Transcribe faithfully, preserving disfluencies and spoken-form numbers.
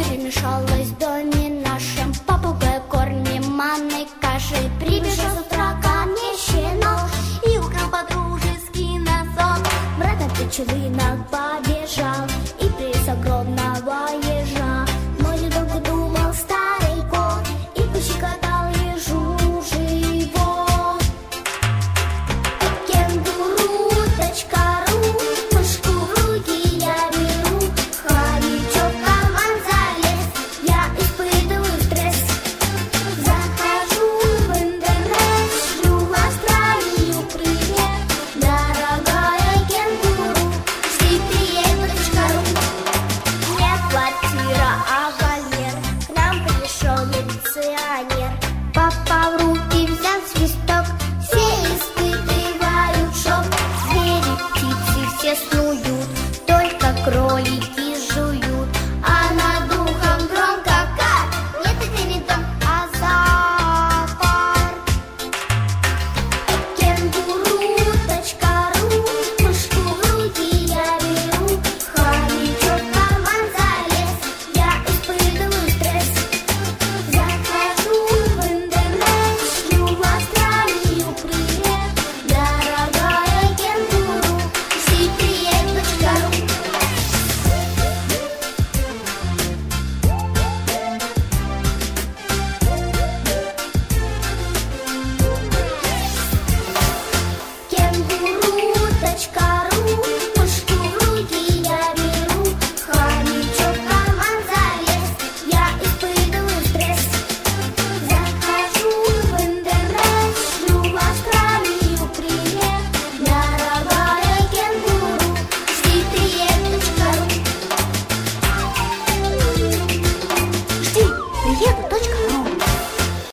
Перемешалась в доме нашем попугай корни манной кашей. Прибежал с утра ко мне щенок и украл по-дружески носок. Брат на пчелынок побежал и приз огромного ежа. Но недолго думал старый кот и пощекотал ежу живот. Кенгуру.ру, мышку в руки я беру, хомячок в карман залез, я испытываю стресс. Захожу в интернет, шлю в Австралию привет. Дорогая кенгуру, жди приеду.ру. Не квартира, а вольер, к нам пришел милиционер. Папа в руки взял свисток, все испытывают шок. Звери, птицы все снуют, только кролики